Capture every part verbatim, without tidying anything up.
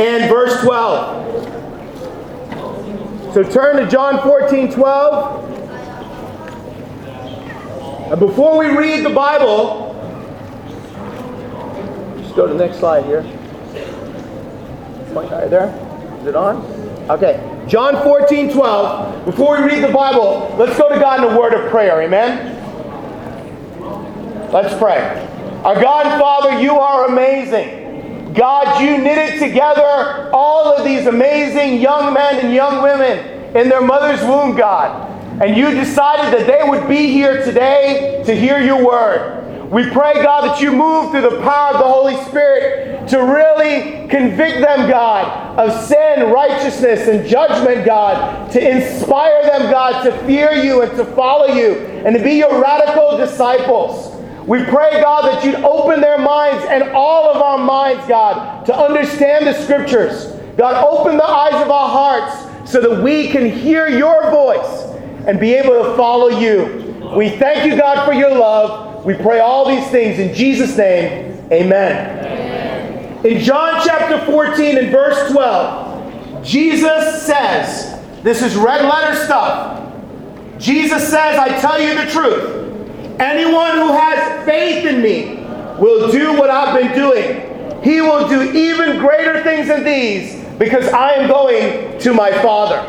and verse twelve. So turn to John fourteen twelve. And before we read the Bible, just go to the next slide here. Right there. Is it on? Okay. John fourteen twelve. Before we read the Bible, let's go to God in a word of prayer. Amen? Let's pray. Our God and Father, you are amazing. God, you knitted together all of these amazing young men and young women in their mother's womb, God. And you decided that they would be here today to hear your word. We pray, God, that you move through the power of the Holy Spirit to really convict them, God, of sin, righteousness, and judgment, God, to inspire them, God, to fear you and to follow you and to be your radical disciples. We pray, God, that you'd open their minds and all of our minds, God, to understand the Scriptures. God, open the eyes of our hearts so that we can hear your voice and be able to follow you. We thank you, God, for your love. We pray all these things in Jesus' name. Amen. Amen. In John chapter fourteen and verse twelve, Jesus says, this is red letter stuff. Jesus says, I tell you the truth. Anyone who has faith in me will do what I've been doing. He will do even greater things than these because I am going to my Father.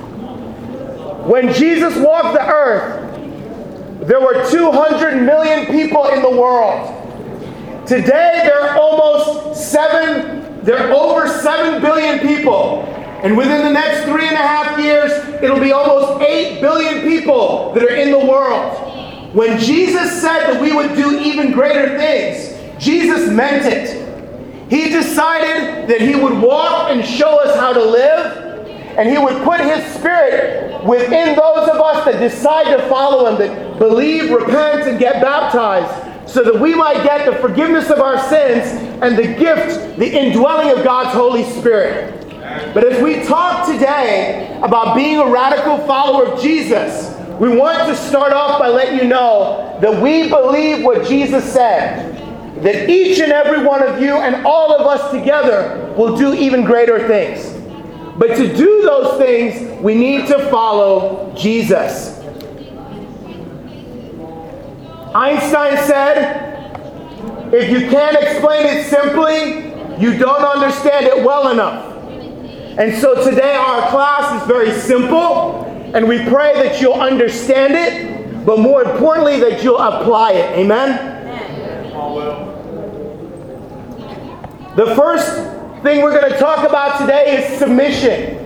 When Jesus walked the earth, there were two hundred million people in the world. Today, there are almost seven, there are over seven billion people. And within the next three and a half years, it'll be almost eight billion people that are in the world. When Jesus said that we would do even greater things, Jesus meant it. He decided that he would walk and show us how to live, and he would put his Spirit within those of us that decide to follow him, that believe, repent, and get baptized, so that we might get the forgiveness of our sins and the gift, the indwelling of God's Holy Spirit. But as we talk today about being a radical follower of Jesus, we want to start off by letting you know that we believe what Jesus said, that each and every one of you and all of us together will do even greater things. But to do those things, we need to follow Jesus. Einstein said, if you can't explain it simply, you don't understand it well enough. And so today our class is very simple, and we pray that you'll understand it, but more importantly, that you'll apply it. Amen? The first thing we're going to talk about today is submission.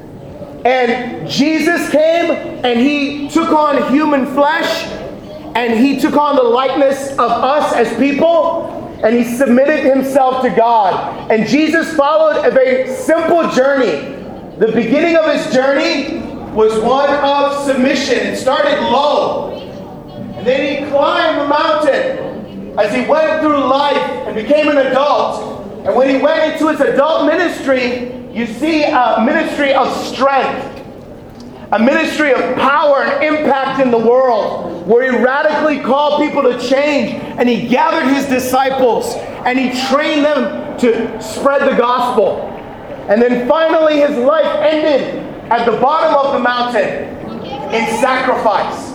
And Jesus came and he took on human flesh, and he took on the likeness of us as people, and he submitted himself to God. And Jesus followed a very simple journey. The beginning of his journey was one of submission. It started low. And then he climbed the mountain as he went through life and became an adult. And when he went into his adult ministry, you see a ministry of strength. A ministry of power and impact in the world, where he radically called people to change, and he gathered his disciples and he trained them to spread the gospel. And then finally his life ended at the bottom of the mountain in sacrifice.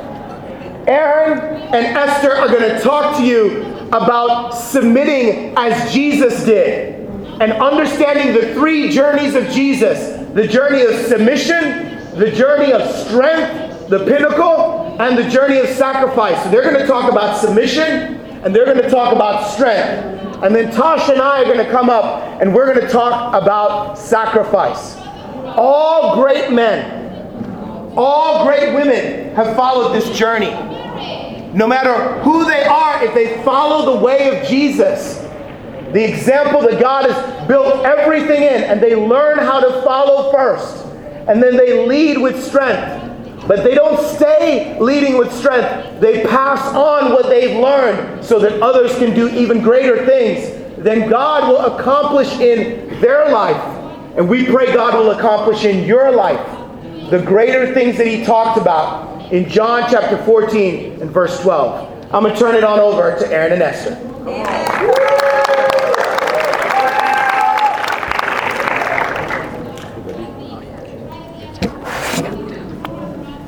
Aaron and Esther are going to talk to you about submitting as Jesus did, and understanding the three journeys of Jesus: the journey of submission, the journey of strength, the pinnacle, and the journey of sacrifice. So they're going to talk about submission, and they're going to talk about strength. And then Tosh and I are going to come up, and we're going to talk about sacrifice. All great men, all great women have followed this journey. No matter who they are, if they follow the way of Jesus, the example that God has built everything in, and they learn how to follow first, and then they lead with strength. But they don't stay leading with strength. They pass on what they've learned so that others can do even greater things. Then God will accomplish in their life, and we pray God will accomplish in your life the greater things that he talked about in John chapter fourteen and verse twelve. I'm going to turn it on over to Aaron and Esther.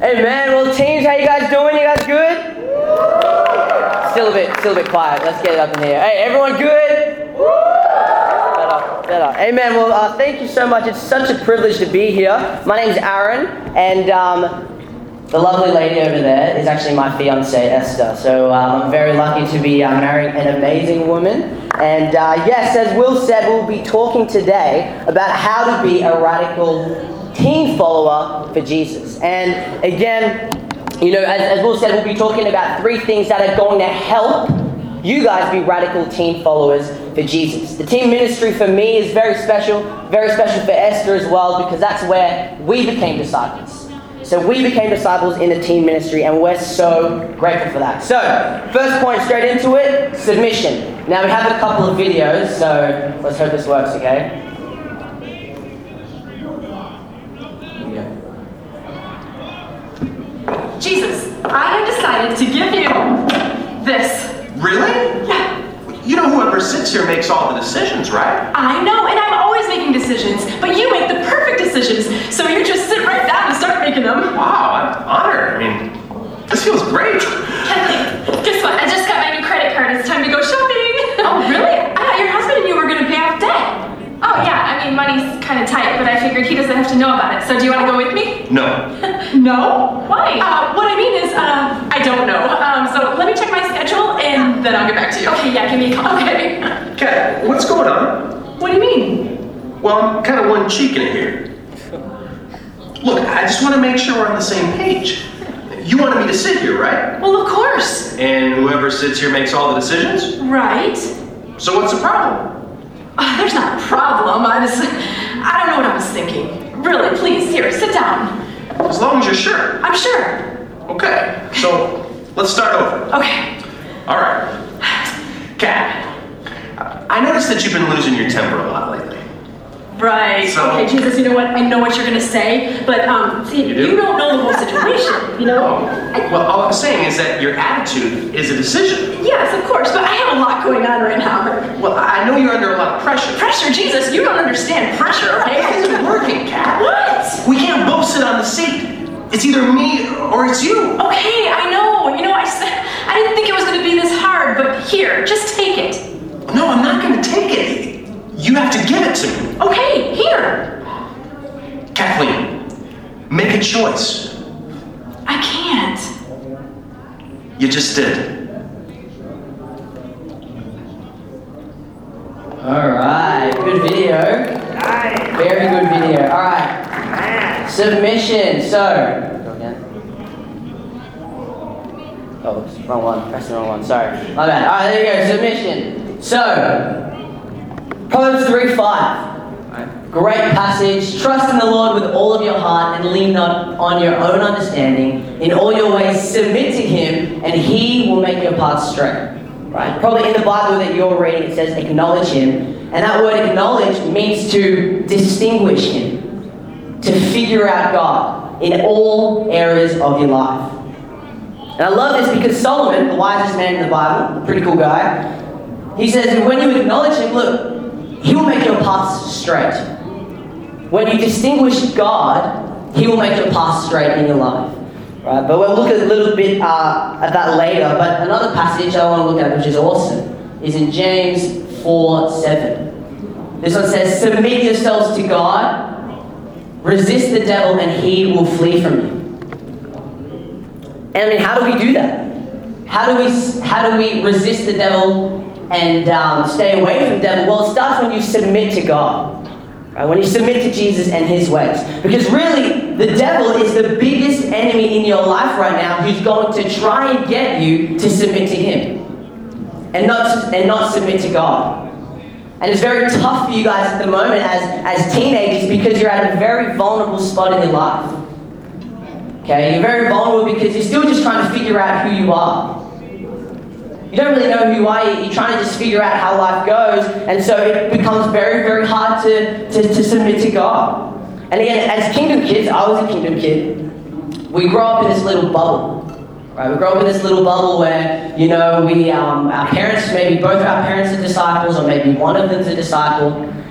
Hey man, well teams, how you guys doing? You guys good? Still a bit, still a bit quiet. Let's get it up in here. Hey, everyone good? Better, better. Hey man, well uh, thank you so much. It's such a privilege to be here. My name's Aaron, and um, the lovely lady over there is actually my fiancée, Esther. So um, I'm very lucky to be uh, marrying an amazing woman. And uh, yes, as Will said, we'll be talking today about how to be a radical teen follower for Jesus. And again, you know, as, as Will said, we'll be talking about three things that are going to help you guys be radical teen followers for Jesus. The teen ministry for me is very special, very special for Esther as well, because that's where we became disciples. So we became disciples in the teen ministry, and we're so grateful for that. So, first point, straight into it, submission. Now we have a couple of videos, so let's hope this works, okay? Jesus, I have decided to give you this. Really? Yeah. You know whoever sits here makes all the decisions, right? I know, and I'm always making decisions, but you make the perfect decisions, so you just sit right down and start making them. Wow, I'm honored. I mean, this feels great. Kathleen, guess what? I just got my new credit card. It's time to go shopping. Oh, really? I thought your husband and you were going to pay off debt. Oh, yeah, I mean, money's kind of tight, but I figured he doesn't have to know about it. So do you want to go with me? No. No? Why? Uh, what I mean is, uh, I don't know. Um, so let me check my schedule, and then I'll get back to you. Okay, yeah, give me a call. Okay. Kat, what's going on? What do you mean? Well, I'm kind of one cheeking it here. Look, I just want to make sure we're on the same page. You wanted me to sit here, right? Well, of course. And whoever sits here makes all the decisions? Right. So what's the problem? Uh, there's not a problem. I just, I don't know what I was thinking. Really, please, here, sit down. As long as you're sure. I'm sure. Okay, so let's start over. Okay. All right. Kat, I noticed that you've been losing your temper a lot lately. Right. So- okay, Jesus, you know what? I know what you're going to say, but, um, see, You do? you don't know the whole situation, you know? Oh, I- well, all I'm saying is that your attitude is a decision. Yes, of course, but I have a lot going on right now. Well, I know you're under a lot of pressure. Pressure, Jesus, you don't understand pressure, okay? It isn't working, Kat. What? We can't both sit on the seat. It's either me or it's you. Okay, I know. You know, I, s- I didn't think it was going to be this hard, but here, just take it. No, I'm not going to take it. You have to give it to me. Okay, here. Kathleen, make a choice. I can't. You just did. Alright, good video. Very good video. Alright. Submission. So, go again. Oh, oops, wrong one. Press the wrong one. Sorry. My bad. Alright, there you go. Submission. So, Proverbs three five. Great passage. Trust in the Lord with all of your heart and lean not on your own understanding. In all your ways submit to Him and He will make your paths straight. Right? Probably in the Bible that you're reading it says acknowledge Him. And that word acknowledge means to distinguish Him. To figure out God in all areas of your life. And I love this because Solomon, the wisest man in the Bible, a pretty cool guy, he says that when you acknowledge Him, look, He will make your paths straight. When you distinguish God, He will make your paths straight in your life. Right? But we'll look at a little bit uh, at that later. But another passage I want to look at, which is awesome, is in James four seven. This one says, submit yourselves to God, resist the devil, and he will flee from you. And I mean, how do we do that? How do we, how do we resist the devil and um, stay away from the devil? Well, it starts when you submit to God. Right? When you submit to Jesus and His ways. Because really, the devil is the biggest enemy in your life right now who's going to try and get you to submit to him. And not, and not submit to God. And it's very tough for you guys at the moment as, as teenagers because you're at a very vulnerable spot in your life. Okay, you're very vulnerable because you're still just trying to figure out who you are. You don't really know who you are, you're trying to just figure out how life goes, and so it becomes very, very hard to, to, to submit to God. And again, as kingdom kids, I was a kingdom kid, we grow up in this little bubble. Right? We grow up in this little bubble where, you know, we, um, our parents, maybe both of our parents are disciples, or maybe one of them's a disciple,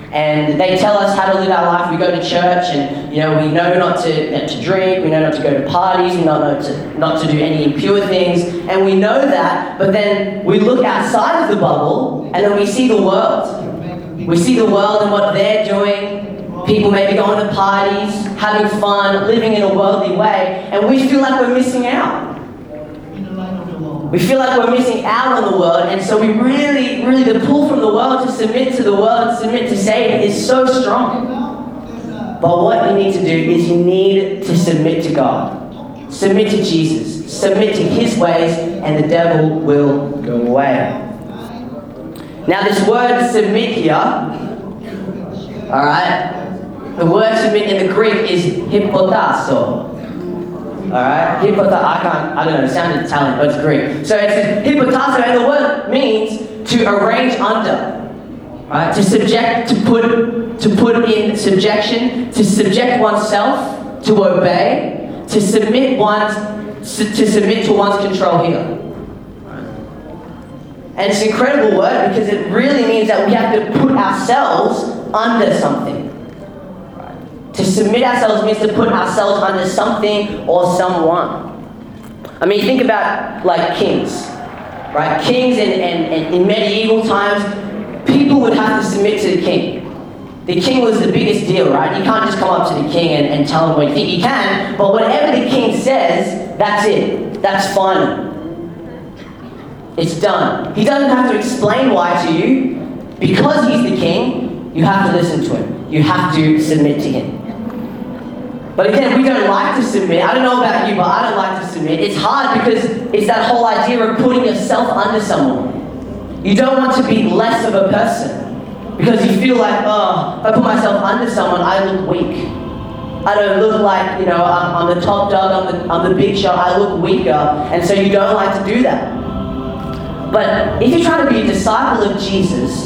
And they tell us how to live our life. We go to church, and you know we know not to not to drink, we know not to go to parties, we know not to not to do any impure things, and we know that. But then we look outside of the bubble, and then we see the world. We see the world and what they're doing. People maybe going to parties, having fun, living in a worldly way, and we feel like we're missing out. We feel like we're missing out on the world, and so we really, really, the pull from the world to submit to the world and submit to Satan is so strong. But what you need to do is you need to submit to God. Submit to Jesus. Submit to His ways, and the devil will go away. Now this word submit here, alright, the word submit in the Greek is hypotasso. Alright? Hypota, I can't, I don't know, it sounded Italian, but it's Greek. So it says hypotasso, and the word means to arrange under. Right? To subject, to put, to put in subjection, to subject oneself, to obey, to submit one's, to submit to one's control here. And it's an incredible word because it really means that we have to put ourselves under something. To submit ourselves means to put ourselves under something or someone. I mean, think about like kings, right? Kings in, in, in, in medieval times, people would have to submit to the king. The king was the biggest deal, right? You can't just come up to the king and, and tell him what you think. You can, but whatever the king says, that's it. That's final. It's done. He doesn't have to explain why to you. Because he's the king, you have to listen to him. You have to submit to him. But again, we don't like to submit. I don't know about you, but I don't like to submit. It's hard because it's that whole idea of putting yourself under someone. You don't want to be less of a person because you feel like, oh, if I put myself under someone, I look weak. I don't look like, you know, I'm, I'm the top dog, I'm the, I'm the big shot, I look weaker, and so you don't like to do that. But if you're trying to be a disciple of Jesus,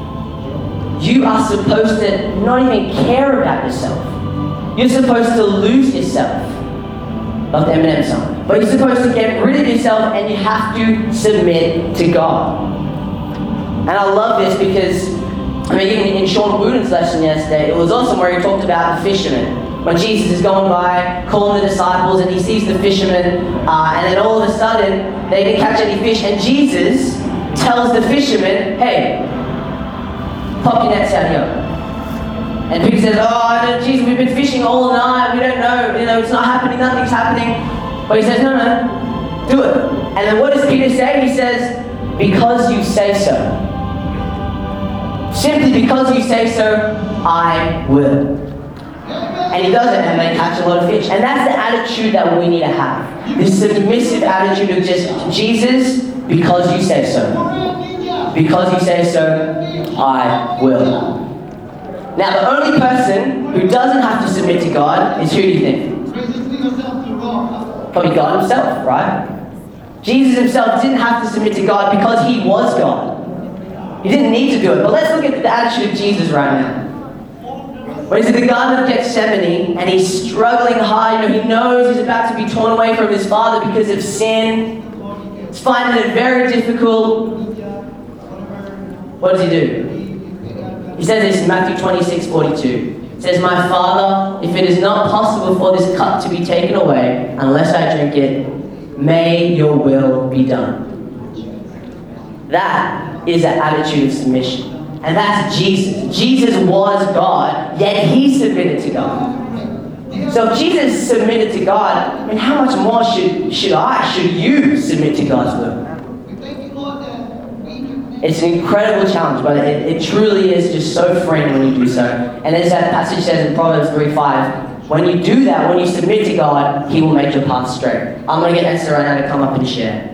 you are supposed to not even care about yourself. You're supposed to lose yourself. Love the Eminem song. But you're supposed to get rid of yourself and you have to submit to God. And I love this because, I mean, even in Sean Wooden's lesson yesterday, it was awesome where he talked about the fishermen. When Jesus is going by, calling the disciples, and he sees the fishermen, uh, and then all of a sudden, they didn't catch any fish, and Jesus tells the fishermen, hey, pop your nets out here. And Peter says, oh, Jesus, we've been fishing all night, we don't know, you know, it's not happening, nothing's happening. But he says, no, no, do it. And then what does Peter say? He says, because you say so. Simply because you say so, I will. And he does it, and they catch a lot of fish. And that's the attitude that we need to have. This submissive attitude of just, Jesus, because you say so. Because you say so, I will. Now, the only person who doesn't have to submit to God is who do you think? Probably God himself, right? Jesus himself didn't have to submit to God because he was God. He didn't need to do it. But let's look at the attitude of Jesus right now. When he's in the Garden of Gethsemane and he's struggling hard, you know, he knows he's about to be torn away from his Father because of sin. He's finding it very difficult. What does he do? He says this in Matthew twenty-six forty-two. It says, my Father, if it is not possible for this cup to be taken away unless I drink it, may your will be done. That is an attitude of submission. And that's Jesus. Jesus was God, yet he submitted to God. So if Jesus submitted to God, I mean, how much more should, should I, should you submit to God's will? It's an incredible challenge, but it, it truly is just so freeing when you do so. And as that passage says in Proverbs three five, when you do that, when you submit to God, he will make your path straight. I'm going to get Esther right now to come up and share.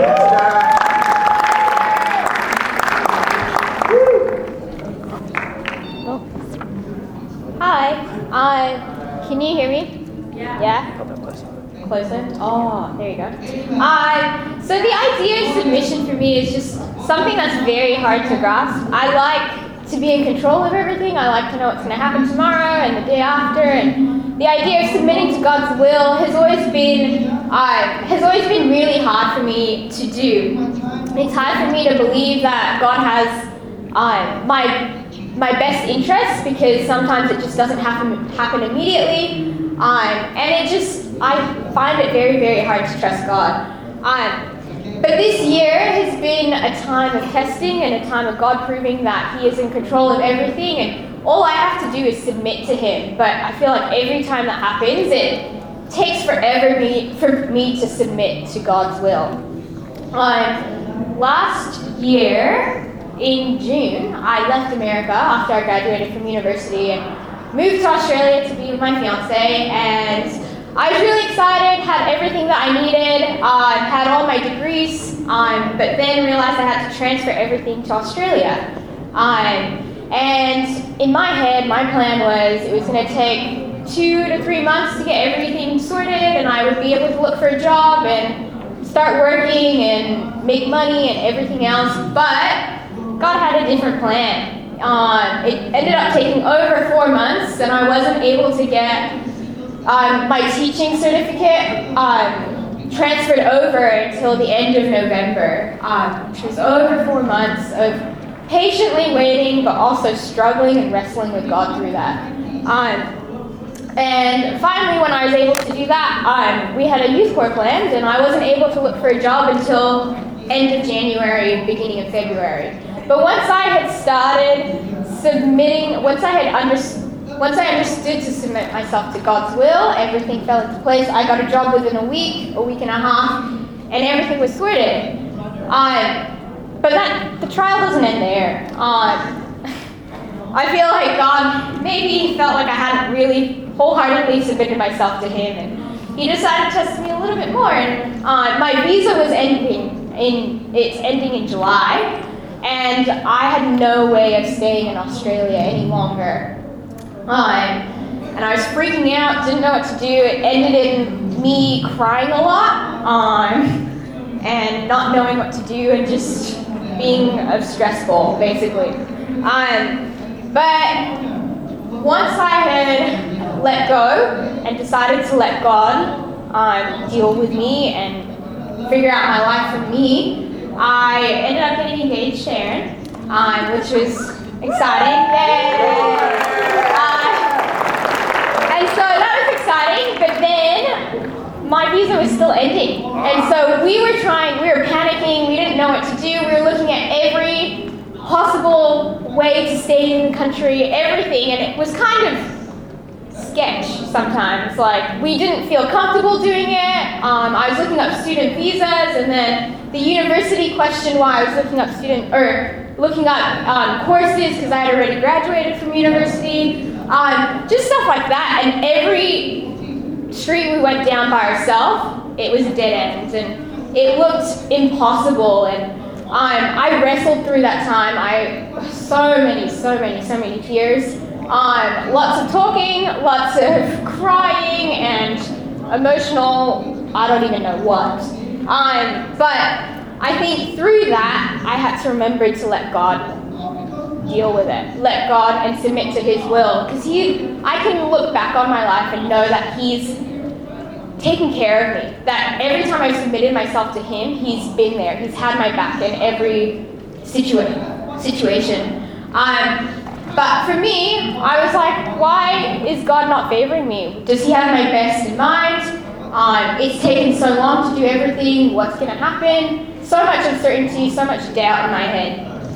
Hi, uh, can you hear me? Yeah. Yeah? Closer? Oh, there you go. Uh, so the idea of submission for me is just something that's very hard to grasp. I like to be in control of everything. I like to know what's going to happen tomorrow and the day after. And the idea of submitting to God's will has always been uh, has always been really hard for me to do. It's hard for me to believe that God has uh, my my best interests, because sometimes it just doesn't happen happen immediately. Um, and it just, I find it very, very hard to trust God. Um, but this year has been a time of testing and a time of God proving that He is in control of everything, and all I have to do is submit to Him. But I feel like every time that happens, it takes forever me, for me to submit to God's will. Um, last year, in June, I left America after I graduated from university and moved to Australia to be with my fiance, and I was really excited, had everything that I needed, uh, had all my degrees, um, but then realized I had to transfer everything to Australia. Um, and in my head, my plan was it was going to take two to three months to get everything sorted, and I would be able to look for a job and start working and make money and everything else, but God had a different plan. Um, it ended up taking over four months, and I wasn't able to get Um, my teaching certificate um, transferred over until the end of November, um, which was over four months of patiently waiting, but also struggling and wrestling with God through that. Um, and finally, when I was able to do that, um, we had a youth corps planned, and I wasn't able to look for a job until end of January, beginning of February. But once I had started submitting, once I had understood, Once I understood to submit myself to God's will, everything fell into place. I got a job within a week, a week and a half, and everything was sorted. Um, but that the trial doesn't end there. Um, I feel like God maybe felt like I hadn't really wholeheartedly submitted myself to Him, and He decided to test me a little bit more. And uh, my visa was ending in it's ending in July, and I had no way of staying in Australia any longer. Um, and I was freaking out, didn't know what to do. It ended in me crying a lot, um, and not knowing what to do, and just being uh, stressful, basically. Um, but once I had let go and decided to let God um, deal with me and figure out my life for me, I ended up getting engaged to Aaron, um, which was exciting. And, And so that was exciting, but then my visa was still ending. And so we were trying, we were panicking, we didn't know what to do. We were looking at every possible way to stay in the country, everything, and it was kind of sketch sometimes. Like, we didn't feel comfortable doing it. Um, I was looking up student visas, and then the university questioned why I was looking up student, or looking up um, courses, because I had already graduated from university. Um, just stuff like that, and every street we went down by ourselves, it was a dead end, and it looked impossible, and um, I wrestled through that time. I so many, so many, so many tears, um, lots of talking, lots of crying, and emotional, I don't even know what. Um, but I think through that, I had to remember to let God deal with it. Let God and submit to His will. Because He, I can look back on my life and know that He's taken care of me. That every time I submitted myself to Him, He's been there. He's had my back in every situa- situation. Um, but for me, I was like, why is God not favoring me? Does He have my best in mind? Um, it's taken so long to do everything. What's going to happen? So much uncertainty, so much doubt in my head.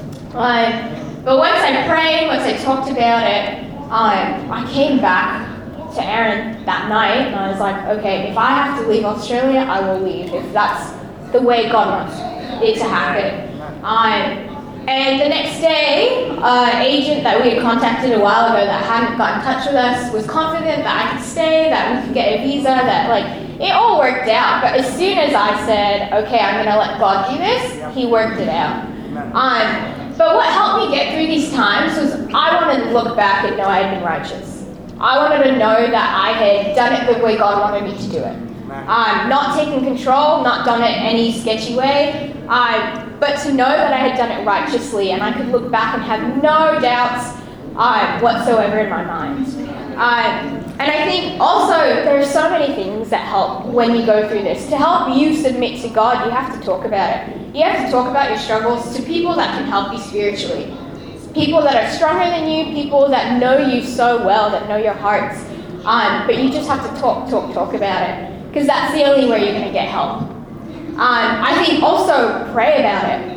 Um, But once I prayed, once I talked about it, um, I came back to Aaron that night, and I was like, okay, if I have to leave Australia, I will leave, if that's the way God wants it to happen. Um, and the next day, an agent that we had contacted a while ago that hadn't got in touch with us was confident that I could stay, that we could get a visa, that like, it all worked out. But as soon as I said, okay, I'm going to let God do this, He worked it out. Um, But what helped me get through these times was I wanted to look back and know I had been righteous. I wanted to know that I had done it the way God wanted me to do it. Um, not taking control, not done it any sketchy way, um, but to know that I had done it righteously, and I could look back and have no doubts um, whatsoever in my mind. Um, and I think also there are so many things that help when you go through this. To help you submit to God, you have to talk about it. You have to talk about your struggles to people that can help you spiritually. people that are stronger than you, people that know you so well, that know your hearts. Um, but you just have to talk, talk, talk about it, because that's the only way you're going to get help. Um, I think also pray about it.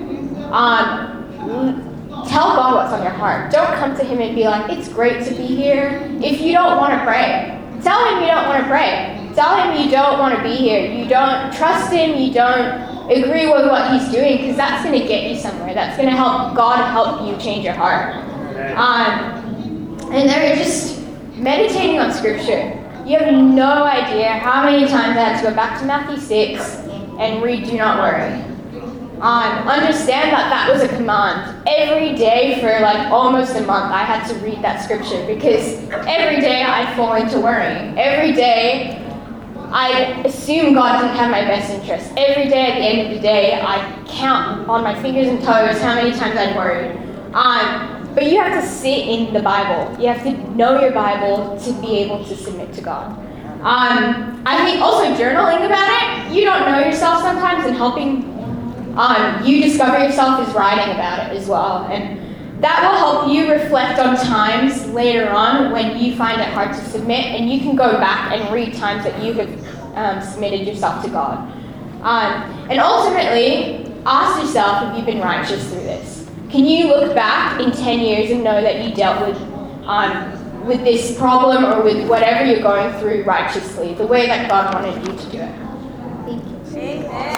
Um, tell God what's on your heart. Don't come to Him and be like, it's great to be here. If you don't want to pray, tell Him you don't want to pray. Tell Him you don't want to be here. You don't trust Him. You don't agree with what He's doing, because that's going to get you somewhere. That's going to help God help you change your heart. Um, and they're just meditating on Scripture. You have no idea how many times I had to go back to Matthew six and read Do Not Worry. Um, understand that that was a command. Every day for like almost a month I had to read that scripture, because every day I'd fall into worrying. Every day I assume God didn't have my best interest. Every day at the end of the day I'd count on my fingers and toes how many times I'd worried. Um, but you have to sit in the Bible. You have to know your Bible to be able to submit to God. Um, I think also journaling about it. You don't know yourself sometimes, and helping Um, you discover yourself is writing about it as well, and that will help you reflect on times later on when you find it hard to submit, and you can go back and read times that you have um, submitted yourself to God. Um, and ultimately, ask yourself if you've been righteous through this. Can you look back in ten years and know that you dealt with um, with this problem or with whatever you're going through righteously, the way that God wanted you to do it? Thank you. Amen.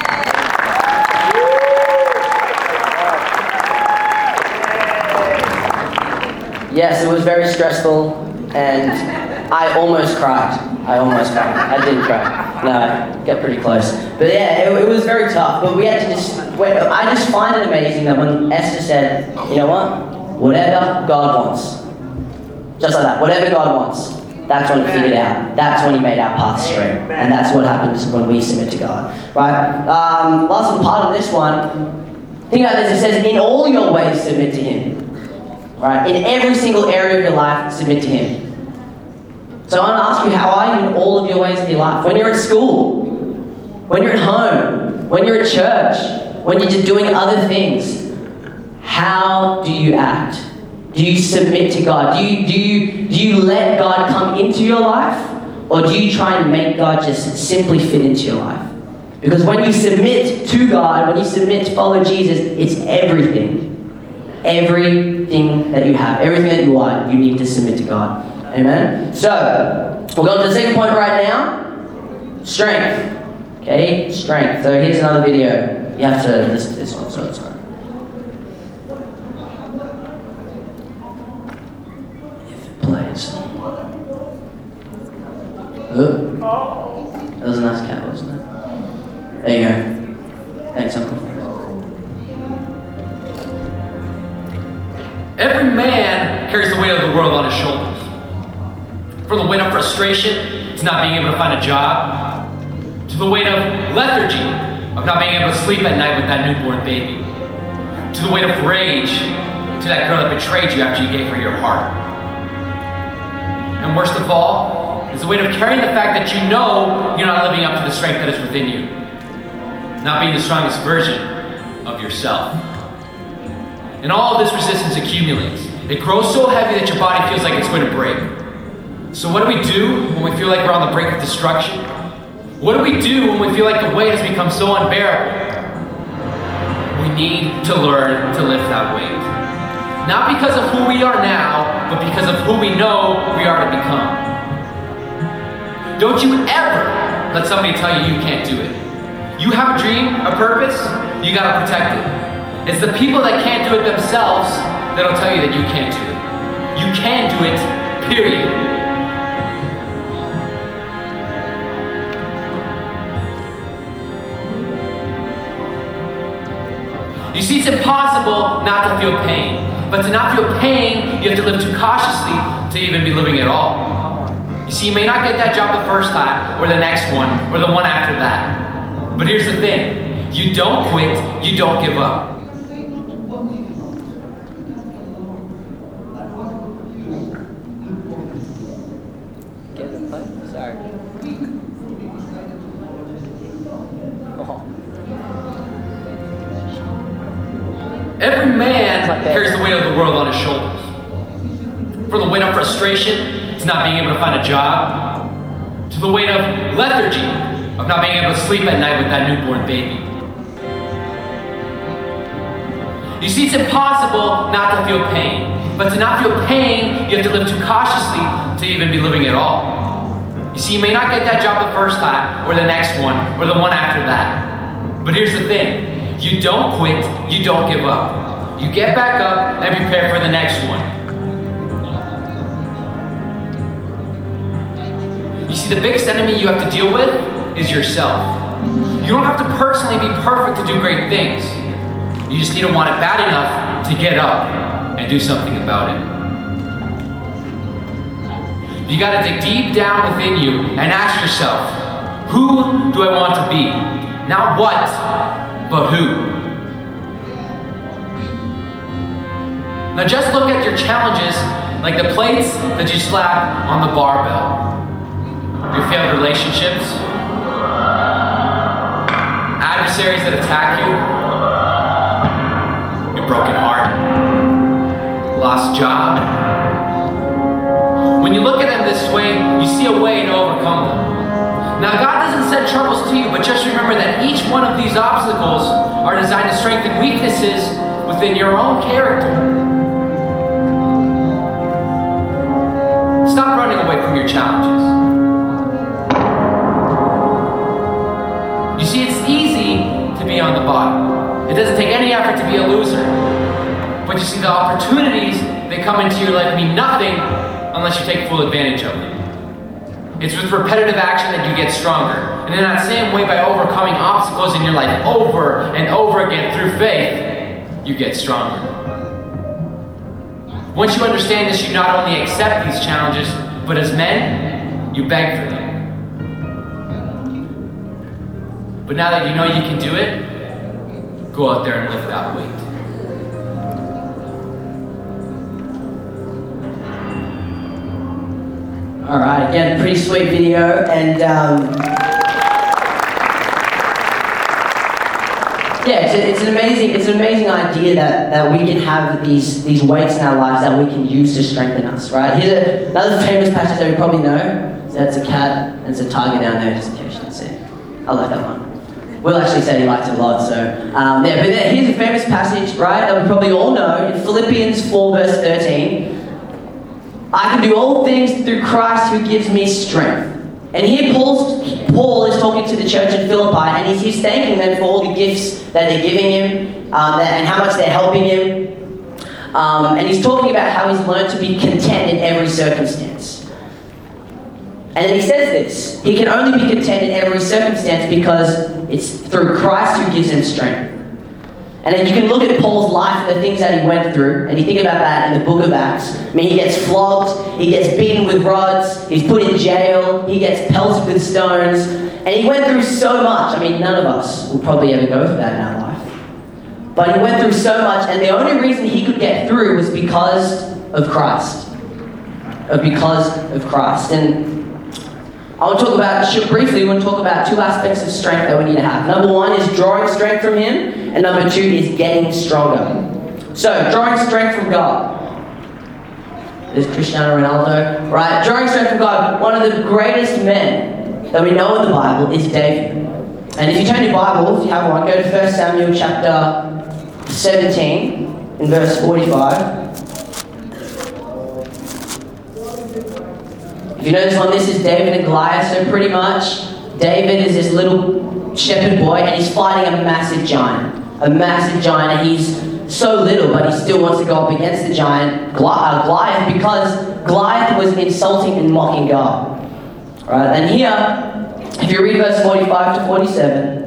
Yes, it was very stressful, and I almost cried. I almost cried. I didn't cry. No, I get pretty close. But yeah, it, it was very tough. But we had to just. Wait, I just find it amazing that when Esther said, "You know what? Whatever God wants, just like that. Whatever God wants." That's when He figured out. That's when He made our path straight, and that's what happens when we submit to God. Right? Um, last part of this one. Think about this. It says, "In all your ways, submit to Him." Right? In every single area of your life, submit to Him. So I want to ask you, how are you in all of your ways of your life? When you're at school, when you're at home, when you're at church, when you're just doing other things, how do you act? Do you submit to God? Do you, do you, do you let God come into your life? Or do you try and make God just simply fit into your life? Because when you submit to God, when you submit to follow Jesus, it's everything. Everything that you have, everything that you are, you need to submit to God. Amen? So, we're going to the second point right now. Strength. Okay? Strength. So here's another video. You have to listen to this one. So sorry. If it plays. Oh. That was a nice cat, wasn't it? There you go. Thanks, Uncle. Every man carries the weight of the world on his shoulders. From the weight of frustration to not being able to find a job, to the weight of lethargy of not being able to sleep at night with that newborn baby, to the weight of rage to that girl that betrayed you after you gave her your heart. And worst of all is the weight of carrying the fact that you know you're not living up to the strength that is within you, not being the strongest version of yourself. And all of this resistance accumulates. It grows so heavy that your body feels like it's going to break. So what do we do when we feel like we're on the brink of destruction? What do we do when we feel like the weight has become so unbearable? We need to learn to lift that weight. Not because of who we are now, but because of who we know we are to become. Don't you ever let somebody tell you you can't do it. You have a dream, a purpose, you gotta protect it. It's the people that can't do it themselves that'll tell you that you can't do it. You can do it, period. You see, it's impossible not to feel pain. But to not feel pain, you have to live too cautiously to even be living at all. You see, you may not get that job the first time, or the next one, or the one after that. But here's the thing. You don't quit, you don't give up. Sorry. Every man man carries the weight of the world on his shoulders. From the weight of frustration to not being able to find a job, to the weight of lethargy of not being able to sleep at night with that newborn baby. You see, it's impossible not to feel pain, but to not feel pain, you have to live too cautiously to even be living at all. You see, you may not get that job the first time, or the next one, or the one after that. But here's the thing, you don't quit, you don't give up. You get back up and prepare for the next one. You see, the biggest enemy you have to deal with is yourself. You don't have to personally be perfect to do great things. You just need to want it bad enough to get up and do something about it. You gotta dig deep down within you and ask yourself, who do I want to be? Not what, but who. Now just look at your challenges like the plates that you slap on the barbell. Your failed relationships, adversaries that attack you, your broken heart, lost job. When you look at them this way, you see a way to overcome them. Now, God doesn't send troubles to you, but just remember that each one of these obstacles are designed to strengthen weaknesses within your own character. Stop running away from your challenges. You see, it's easy to be on the bottom. It doesn't take any effort to be a loser. But you see, the opportunities that come into your life mean nothing unless you take full advantage of them. It's with repetitive action that you get stronger. And in that same way, by overcoming obstacles in your life over and over again through faith, you get stronger. Once you understand this, you not only accept these challenges, but as men, you beg for them. But now that you know you can do it, go out there and lift that weight. All right, again, pretty sweet video, and um, yeah, it's, a, it's an amazing, it's an amazing idea that, that we can have these these weights in our lives that we can use to strengthen us. Right? Here's a, another famous passage that we probably know. So that's a cat and it's a tiger down there, just in case you didn't see it. I like that one. Will actually said he liked it a lot, so um, yeah. But then here's a famous passage, right, that we probably all know in Philippians four, verse thirteen. I can do all things through Christ who gives me strength. And here Paul's, Paul is talking to the church in Philippi, and he's, he's thanking them for all the gifts that they're giving him um, and how much they're helping him. Um, and he's talking about how he's learned to be content in every circumstance. And then he says this, he can only be content in every circumstance because it's through Christ who gives him strength. And then you can look at Paul's life and the things that he went through, and you think about that in the book of Acts. I mean, he gets flogged, he gets beaten with rods, he's put in jail, he gets pelted with stones, and he went through so much. I mean, none of us will probably ever go through that in our life. But he went through so much, and the only reason he could get through was because of Christ. Or because of Christ. And I want to talk about, briefly, we want to talk about two aspects of strength that we need to have. Number one is drawing strength from him, and number two is getting stronger. So, drawing strength from God. There's Cristiano Ronaldo, right? Drawing strength from God. One of the greatest men that we know in the Bible is David. And if you turn your Bible, if you have one, go to First Samuel chapter seventeen, in verse forty-five. If you know this one, this is David and Goliath. So pretty much, David is this little shepherd boy, and he's fighting a massive giant. A massive giant, and he's so little, but he still wants to go up against the giant Goliath because Goliath was insulting and mocking God. Right? And here, if you read verse forty-five to forty-seven,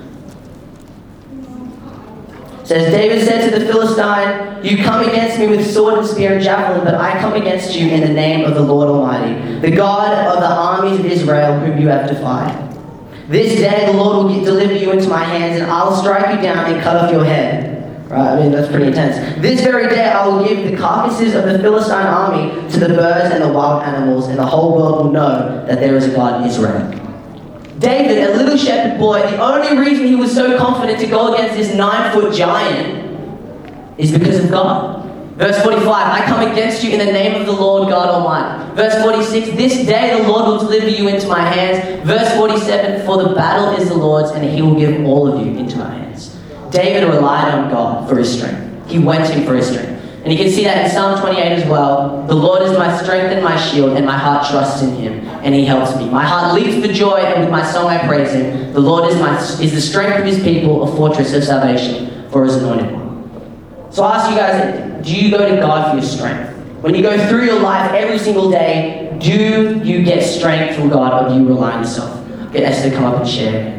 it says, David said to the Philistine, you come against me with sword and spear and javelin, but I come against you in the name of the Lord Almighty, the God of the armies of Israel, whom you have defied. This day the Lord will deliver you into my hands, and I'll strike you down and cut off your head. Right, I mean, that's pretty intense. This very day I will give the carcasses of the Philistine army to the birds and the wild animals, and the whole world will know that there is a God in Israel. David, a little shepherd boy, the only reason he was so confident to go against this nine-foot giant is because of God. Verse forty-five, I come against you in the name of the Lord God Almighty. Verse forty-six, this day the Lord will deliver you into my hands. Verse forty-seven, for the battle is the Lord's and he will give all of you into my hands. David relied on God for his strength. He went to him for his strength. And you can see that in Psalm twenty-eight as well. The Lord is my strength and my shield, and my heart trusts in him, and he helps me. My heart leaps for joy, and with my song I praise him. The Lord is my is the strength of his people, a fortress of salvation for his anointed one. So I ask you guys, do you go to God for your strength? When you go through your life every single day, do you get strength from God, or do you rely on yourself? Get Esther to come up and share again.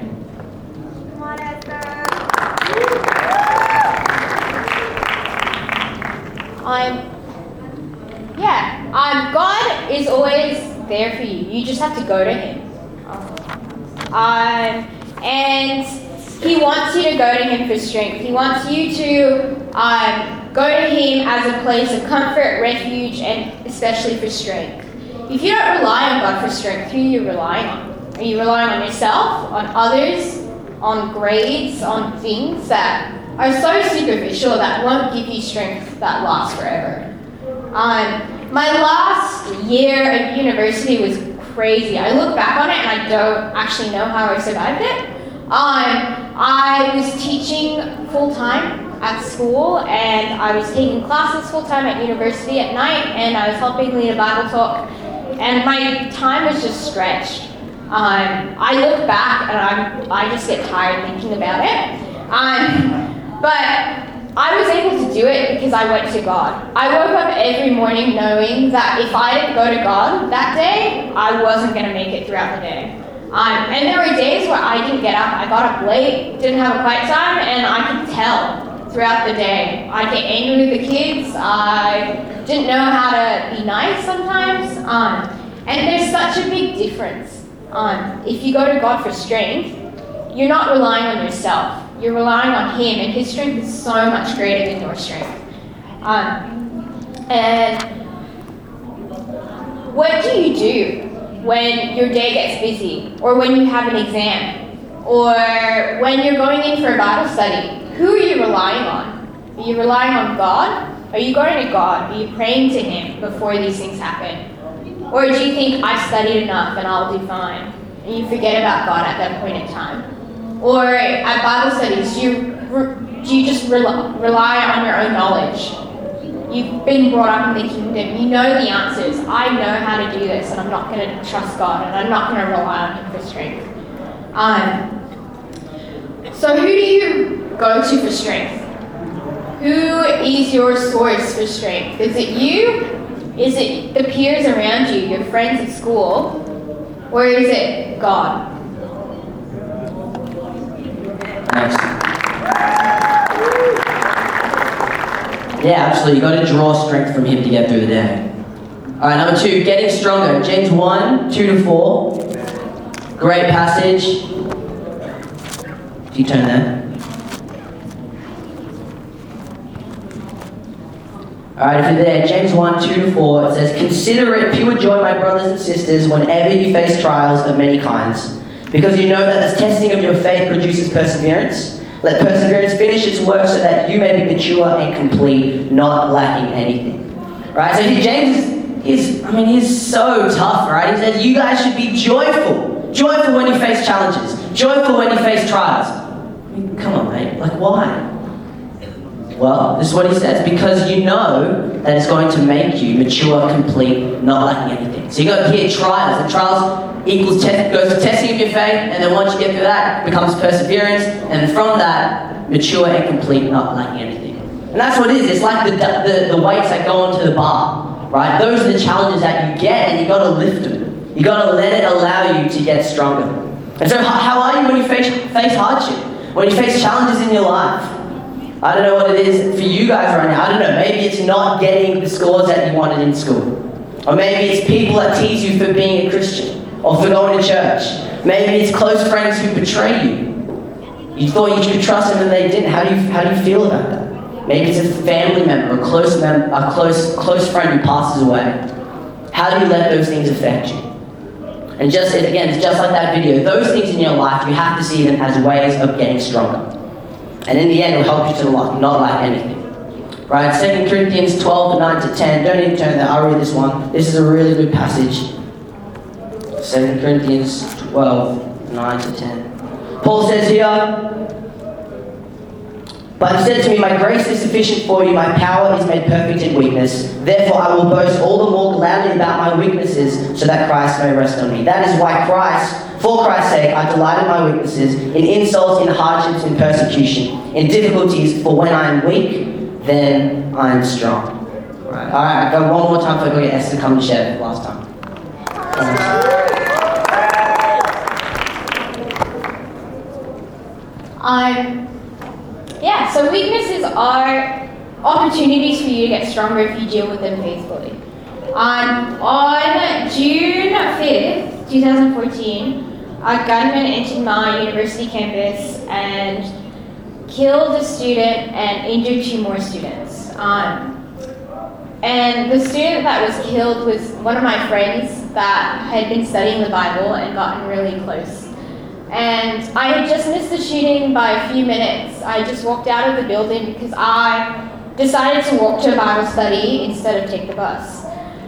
I'm, yeah, um, God is always there for you. You just have to go to him. Um, and he wants you to go to him for strength. He wants you to um, go to him as a place of comfort, refuge, and especially for strength. If you don't rely on God for strength, who are you relying on? Are you relying on yourself, on others, on grades, on things that are so superficial that won't give you strength that lasts forever? Um, my last year at university was crazy. I look back on it and I don't actually know how I survived it. Um, I was teaching full-time at school, and I was taking classes full-time at university at night, and I was helping lead a Bible talk, and my time was just stretched. Um, I look back and I'm, I just get tired thinking about it. Um, but I was able to do it because I went to God. I woke up every morning knowing that if I didn't go to God that day, I wasn't going to make it throughout the day. Um, and there were days where I didn't get up. I got up late, didn't have a quiet time, and I could tell throughout the day. I get angry with the kids. I didn't know how to be nice sometimes. Um, and there's such a big difference. Um, if you go to God for strength, you're not relying on yourself. You're relying on him, and his strength is so much greater than your strength. Um, and what do you do when your day gets busy, or when you have an exam, or when you're going in for a Bible study? Who are you relying on? Are you relying on God? Are you going to God? Are you praying to him before these things happen? Or do you think, I've studied enough and I'll do fine, and you forget about God at that point in time? Or at Bible studies, do you, do you just rely, rely on your own knowledge? You've been brought up in the kingdom. You know the answers. I know how to do this, and I'm not going to trust God, and I'm not going to rely on him for strength. Um, so who do you go to for strength? Who is your source for strength? Is it you? Is it the peers around you, your friends at school? Or is it God? Thanks. Yeah, absolutely. You've got to draw strength from him to get through the day. All right, number two, getting stronger. James one, two to four. Great passage. If you turn there. All right, if you're there, James one, two to four, it says, "Consider it pure joy, my brothers and sisters, whenever you face trials of many kinds, because you know that the testing of your faith produces perseverance. Let perseverance finish its work so that you may be mature and complete, not lacking anything." Right? So here James is, I mean, he's so tough, right? He says, you guys should be joyful. Joyful when you face challenges. Joyful when you face trials. I mean, come on, mate. Like, why? Well, this is what he says. Because you know that it's going to make you mature, complete, not lacking anything. So you got here trials. And trials equals te- goes to testing of your faith, and then once you get through that, it becomes perseverance, and from that, mature and complete, not lacking anything. And that's what it is. It's like the, the, the weights that go onto the bar, right? Those are the challenges that you get, and you got to lift them. You got to let it allow you to get stronger. And so, how are you when you face face hardship? When you face challenges in your life? I don't know what it is for you guys right now. I don't know. Maybe it's not getting the scores that you wanted in school, or maybe it's people that tease you for being a Christian, or for going to church. Maybe it's close friends who betray you. You thought you could trust them and they didn't. How do you how do you feel about that? Maybe it's a family member, a close mem- a close close friend who passes away. How do you let those things affect you? And just again, it's just like that video. Those things in your life, you have to see them as ways of getting stronger. And in the end, it'll help you to not lack anything. Right, Second Corinthians twelve, nine to ten. Don't need to turn there, I'll read this one. This is a really good passage. Second Corinthians twelve, nine to ten. Paul says here, but he said to me, my grace is sufficient for you, my power is made perfect in weakness. Therefore I will boast all the more gladly about my weaknesses, so that Christ may rest on me. That is why Christ, for Christ's sake, I delight in my weaknesses, in insults, in hardships, in persecution, in difficulties, for when I am weak, then I am strong. Right. Alright, I got one more time before I go get Esther to come and share it last time. Um, yeah, so weaknesses are opportunities for you to get stronger if you deal with them faithfully. Um, on June fifth, twenty fourteen, a gunman entered my university campus and killed a student and injured two more students. Um, and the student that was killed was one of my friends that had been studying the Bible and gotten really close. And I had just missed the shooting by a few minutes. I just walked out of the building because I decided to walk to a Bible study instead of take the bus.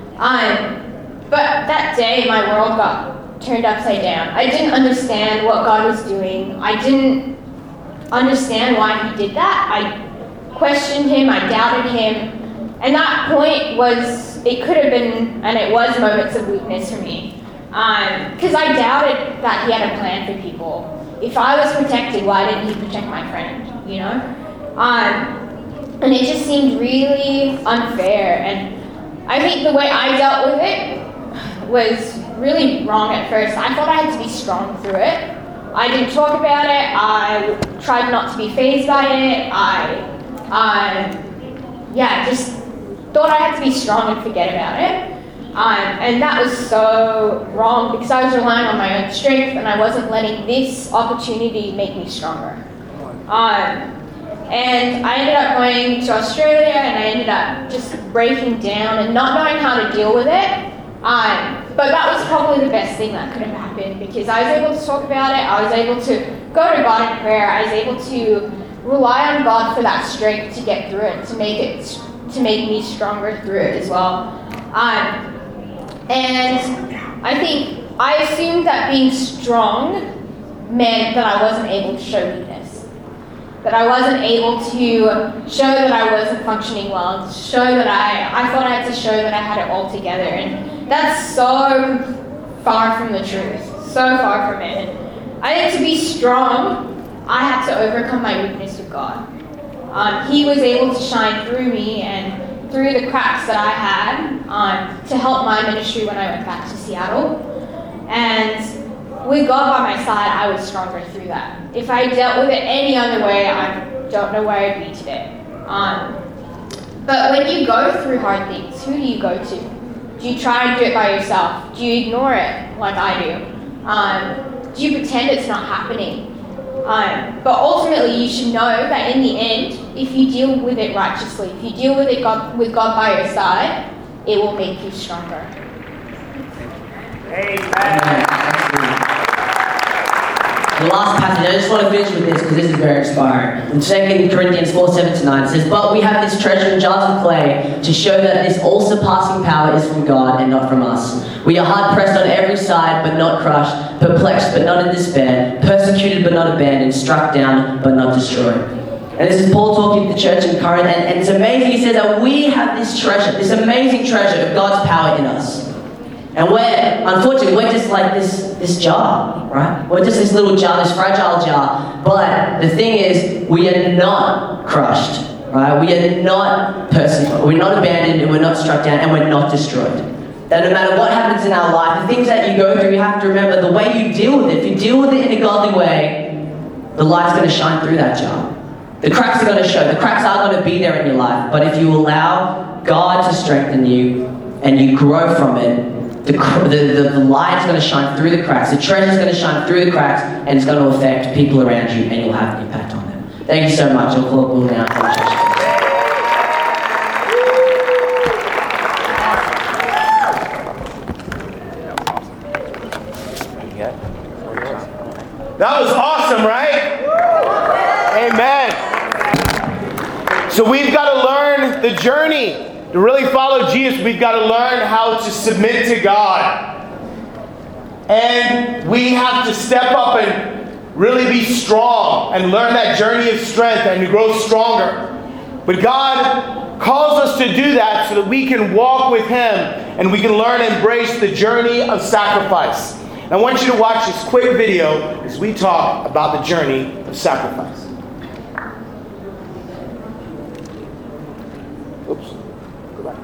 Um, but that day, my world got turned upside down. I didn't understand what God was doing. I didn't understand why he did that. I questioned him, I doubted him. And that point was, it could have been, and it was moments of weakness for me. Because um, I doubted that he had a plan for people. If I was protected, why didn't he protect my friend, you know? Um, and it just seemed really unfair. And I think the way I dealt with it was really wrong at first. I thought I had to be strong through it. I didn't talk about it. I tried not to be fazed by it. I, um, yeah, just thought I had to be strong and forget about it. Um, and that was so wrong because I was relying on my own strength and I wasn't letting this opportunity make me stronger. Um, and I ended up going to Australia and I ended up just breaking down and not knowing how to deal with it. Um, but that was probably the best thing that could have happened because I was able to talk about it, I was able to go to God in prayer, I was able to rely on God for that strength to get through it, to make it, to make me stronger through it as well. Um, And I think I assumed that being strong meant that I wasn't able to show weakness. That I wasn't able to show that I wasn't functioning well, show that I, I thought I had to show that I had it all together. And that's so far from the truth, so far from it. And I think to be strong, I had to overcome my weakness with God. Um, he was able to shine through me and through the cracks that I had um, to help my ministry when I went back to Seattle. And with God by my side, I was stronger through that. If I dealt with it any other way, I don't know where I'd be today. Um, but when you go through hard things, who do you go to? Do you try and do it by yourself? Do you ignore it like I do? Um, do you pretend it's not happening? Um, but ultimately, you should know that in the end, if you deal with it righteously, if you deal with it God, with God by your side, it will make you stronger. Amen. The last passage, I just want to finish with this because this is very inspiring. In Second Corinthians four, seven to nine, it says, but we have this treasure in jars of clay to show that this all-surpassing power is from God and not from us. We are hard-pressed on every side, but not crushed, perplexed, but not in despair, persecuted, but not abandoned, struck down, but not destroyed. And this is Paul talking to the church in Corinth, and, and it's amazing. He says that we have this treasure, this amazing treasure of God's power in us. And we're, unfortunately, we're just like this, this jar, right? We're just this little jar, this fragile jar. But the thing is, we are not crushed, right? We are not persecuted, we're not abandoned, and we're not struck down, and we're not destroyed. That no matter what happens in our life, the things that you go through, you have to remember the way you deal with it. If you deal with it in a godly way, the light's going to shine through that jar. The cracks are going to show. The cracks are going to be there in your life. But if you allow God to strengthen you and you grow from it, the, the, the, the light is going to shine through the cracks. The treasure is going to shine through the cracks, and it's going to affect people around you, and you'll have an impact on them. Thank you so much. I'll call it all now. That was awesome, right? Amen. So we've got to learn the journey. To really follow Jesus, we've got to learn how to submit to God. And we have to step up and really be strong and learn that journey of strength and to grow stronger. But God calls us to do that so that we can walk with Him and we can learn and embrace the journey of sacrifice. And I want you to watch this quick video as we talk about the journey of sacrifice. Oops. Go back.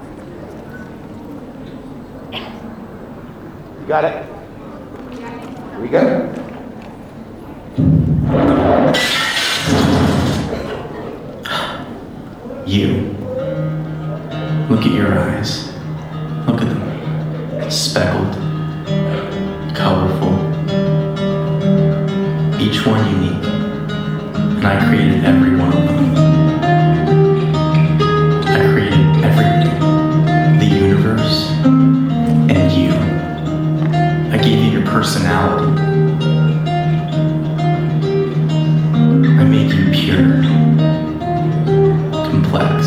You got it? Here we go. You. Look at your eyes. Look at them. Speckled. Colorful. Each one unique. And I created every one of them. I created everything. The universe. And you. I gave you your personality. I made you pure. Complex.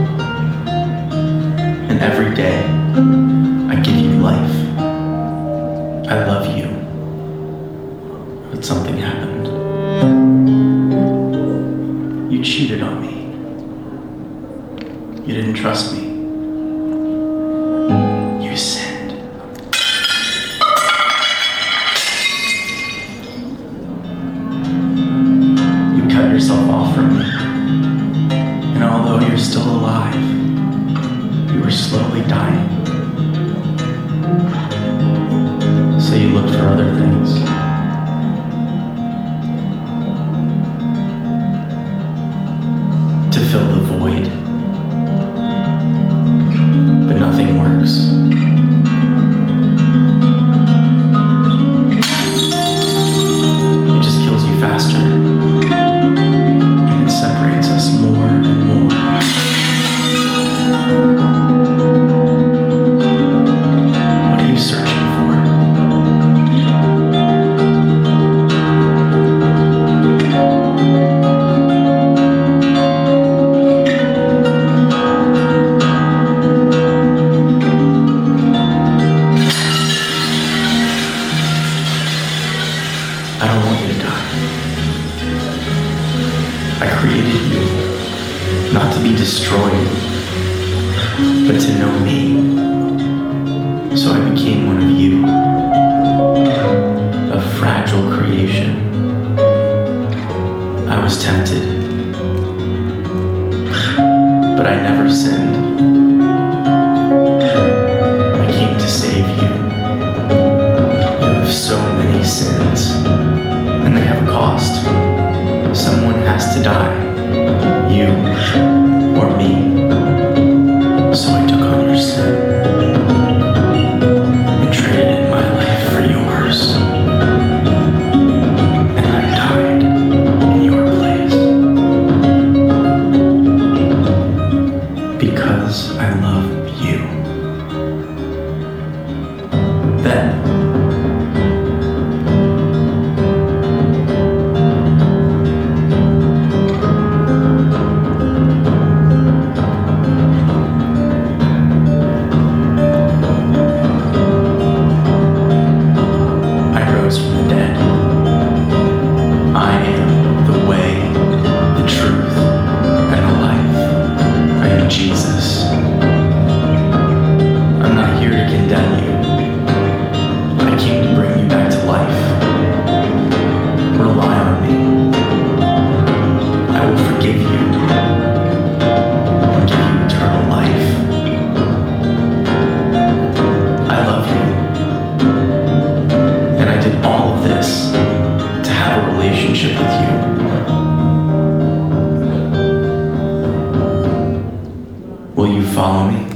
And every day, I give you life. I love you. But something happened. You cheated on me. You didn't trust me. You sinned. You cut yourself off from me. And although you're still alive, you were slowly dying. So you looked for other things. To fill the void. But nothing works. It just kills you faster. And it separates us more and more. What are you searching for? I don't want you to die. I created you not to be destroyed, but to know me. So I became one of you, a fragile creation. I was tempted, but I never sinned. I came to save you. You have so many sins, and they have a cost. Someone has to die, you or me. So I took on your sin and traded in my life for yours. And I died in your place because I love you. Then follow me.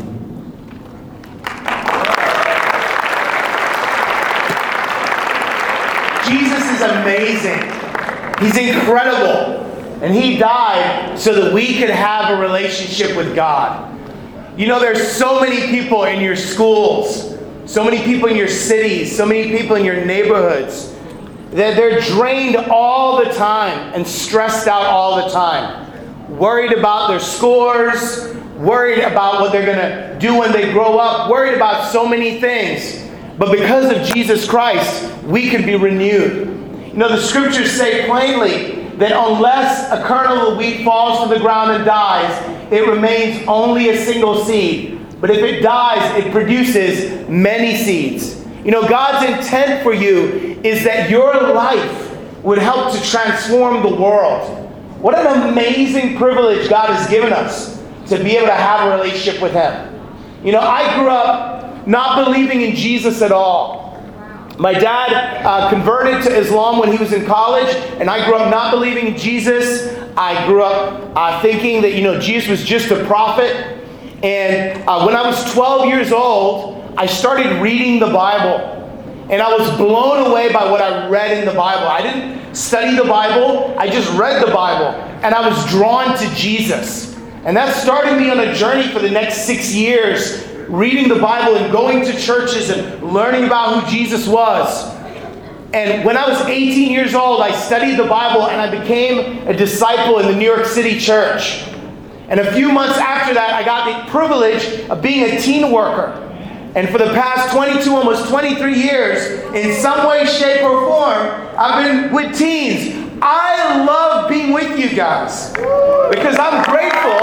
Jesus is amazing. He's incredible. And He died so that we could have a relationship with God. You know, there's so many people in your schools, so many people in your cities, so many people in your neighborhoods that they're drained all the time and stressed out all the time. Worried about their scores, worried about what they're going to do when they grow up, worried about so many things. But because of Jesus Christ, we can be renewed. You know, the scriptures say plainly that unless a kernel of wheat falls to the ground and dies, it remains only a single seed. But if it dies, it produces many seeds. You know, God's intent for you is that your life would help to transform the world. What an amazing privilege God has given us to be able to have a relationship with Him. You know, I grew up not believing in Jesus at all. My dad uh, converted to Islam when he was in college, and I grew up not believing in Jesus. I grew up uh, thinking that, you know, Jesus was just a prophet. And uh, when I was twelve years old, I started reading the Bible. And I was blown away by what I read in the Bible. I didn't study the Bible, I just read the Bible. And I was drawn to Jesus. And that started me on a journey for the next six years, reading the Bible and going to churches and learning about who Jesus was. And when I was eighteen years old, I studied the Bible and I became a disciple in the New York City church. And a few months after that, I got the privilege of being a teen worker. And for the past twenty-two, almost twenty-three years, in some way, shape, or form, I've been with teens. I love being with you guys because I'm grateful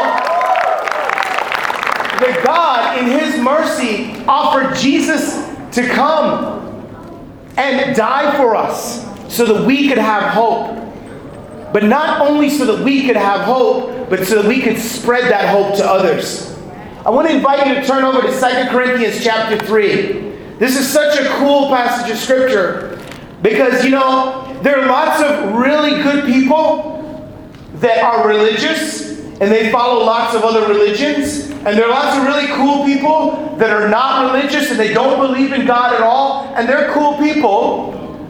that God, in His mercy, offered Jesus to come and die for us so that we could have hope. But not only so that we could have hope, but so that we could spread that hope to others. I want to invite you to turn over to Second Corinthians chapter three. This is such a cool passage of Scripture because, you know, there are lots of really good people that are religious and they follow lots of other religions. And there are lots of really cool people that are not religious and they don't believe in God at all. And they're cool people.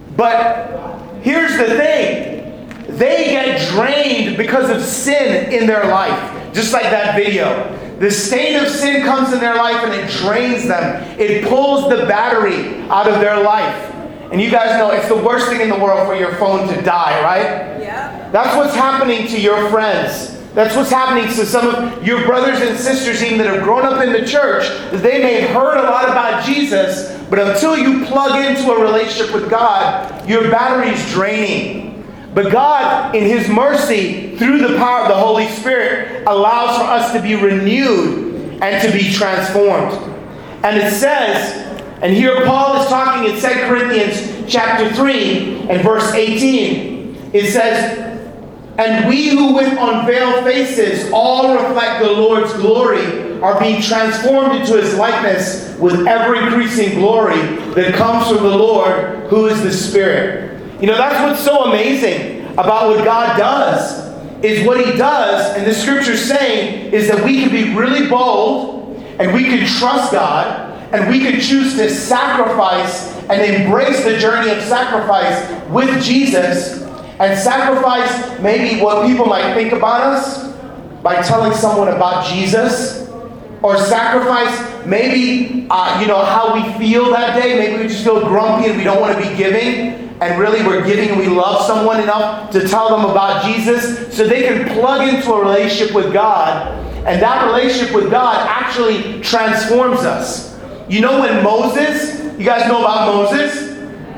But here's the thing. They get drained because of sin in their life. Just like that video. The stain of sin comes in their life and it drains them. It pulls the battery out of their life. And you guys know it's the worst thing in the world for your phone to die, right? Yeah. That's what's happening to your friends. That's what's happening to some of your brothers and sisters even that have grown up in the church. They may have heard a lot about Jesus, but until you plug into a relationship with God, your battery is draining. But God, in His mercy, through the power of the Holy Spirit, allows for us to be renewed and to be transformed. And it says, and here Paul is talking in Second Corinthians chapter three and verse eighteen. It says, and we who with unveiled faces all reflect the Lord's glory are being transformed into His likeness with ever-increasing glory that comes from the Lord, who is the Spirit. You know, that's what's so amazing about what God does, is what He does, and the Scripture's saying, is that we can be really bold, and we can trust God, and we can choose to sacrifice and embrace the journey of sacrifice with Jesus, and sacrifice maybe what people might think about us by telling someone about Jesus, or sacrifice maybe, uh, you know, how we feel that day. Maybe we just feel grumpy and we don't want to be giving. And really we're giving and we love someone enough to tell them about Jesus so they can plug into a relationship with God. And that relationship with God actually transforms us. You know when Moses, you guys know about Moses?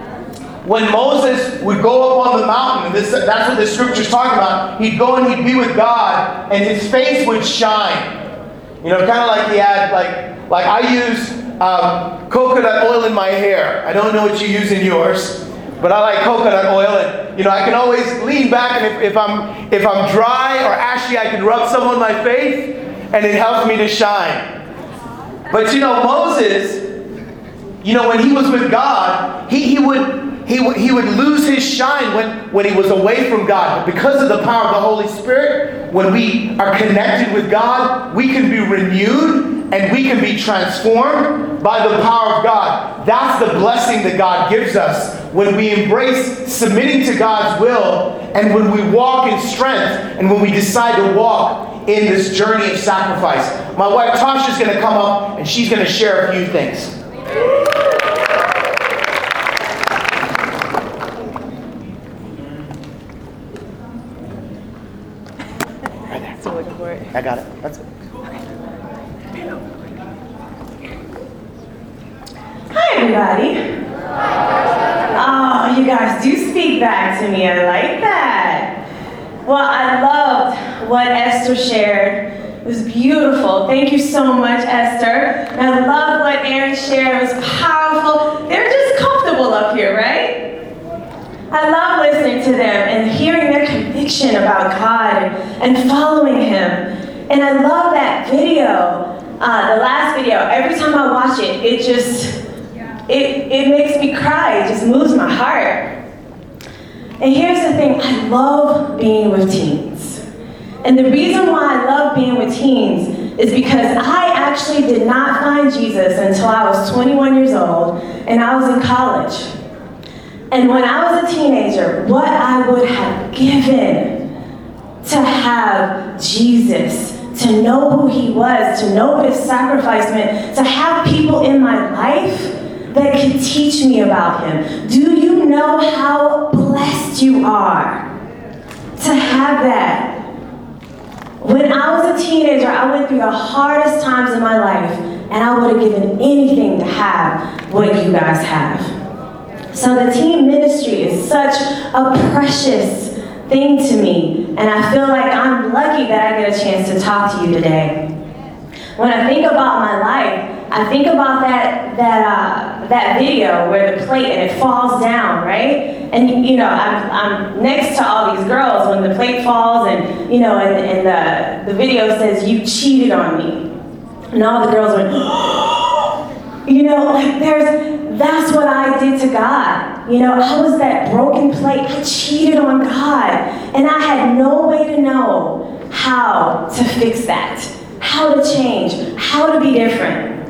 When Moses would go up on the mountain, and this, that's what the Scripture's talking about, he'd go and he'd be with God and his face would shine. You know, kind of like he had, like, like I use um, coconut oil in my hair. I don't know what you use in yours. But I like coconut oil, and you know I can always lean back, and if, if I'm if I'm dry or ashy, I can rub some on my face, and it helps me to shine. But you know Moses, you know when he was with God, he he would he would he would lose his shine when when he was away from God. But because of the power of the Holy Spirit, when we are connected with God, we can be renewed. And we can be transformed by the power of God. That's the blessing that God gives us when we embrace submitting to God's will and when we walk in strength and when we decide to walk in this journey of sacrifice. My wife Tasha is going to come up and she's going to share a few things. Right there. Still looking for it. I got it. That's it. Hi, everybody. Oh, you guys do speak back to me. I like that. Well, I loved what Esther shared. It was beautiful. Thank you so much, Esther. And I love what Aaron shared. It was powerful. They're just comfortable up here, right? I love listening to them and hearing their conviction about God and, and following Him. And I love that video, uh, the last video. Every time I watch it, it just, it, it makes me cry. It just moves my heart. And here's the thing, I love being with teens. And the reason why I love being with teens is because I actually did not find Jesus until I was twenty-one years old and I was in college. And when I was a teenager, what I would have given to have Jesus, to know who He was, to know what His sacrifice meant, to have people in my life that could teach me about Him. Do you know how blessed you are to have that? When I was a teenager, I went through the hardest times in my life, and I would have given anything to have what you guys have. So the teen ministry is such a precious thing to me, and I feel like I'm lucky that I get a chance to talk to you today. When I think about my life, I think about that that uh, that video where the plate and it falls down, right? And you know, I'm, I'm next to all these girls when the plate falls, and you know, and, and the the video says you cheated on me, and all the girls went, oh! You know, like there's. That's what I did to God. You know, I was that broken plate. I cheated on God. And I had no way to know how to fix that, how to change, how to be different.